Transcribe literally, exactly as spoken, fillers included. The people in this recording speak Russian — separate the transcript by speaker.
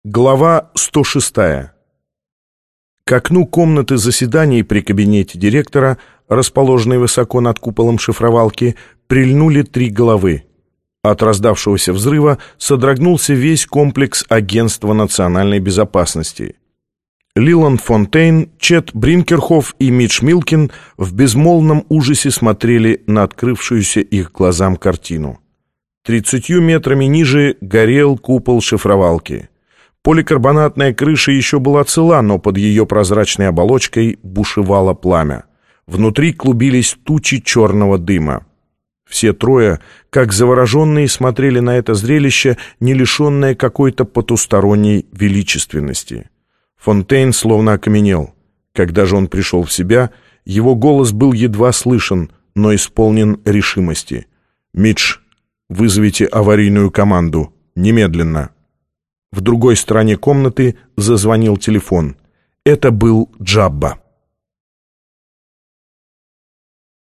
Speaker 1: Глава сто шестая. К окну комнаты заседаний при кабинете директора, расположенной высоко над куполом шифровалки, прильнули три головы. От раздавшегося взрыва содрогнулся весь комплекс Агентства национальной безопасности. Лиланд Фонтейн, Чет Бринкерхоф и Митч Милкин в безмолвном ужасе смотрели на открывшуюся их глазам картину. Тридцатью метрами ниже горел купол шифровалки. Поликарбонатная крыша еще была цела, но под ее прозрачной оболочкой бушевало пламя. Внутри клубились тучи черного дыма. Все трое, как завороженные, смотрели на это зрелище, не лишенное какой-то потусторонней величественности. Фонтейн словно окаменел. Когда же он пришел в себя, его голос был едва слышен, но исполнен решимости. «Митч, вызовите аварийную команду. Немедленно». В другой стороне комнаты зазвонил телефон. Это был Джабба.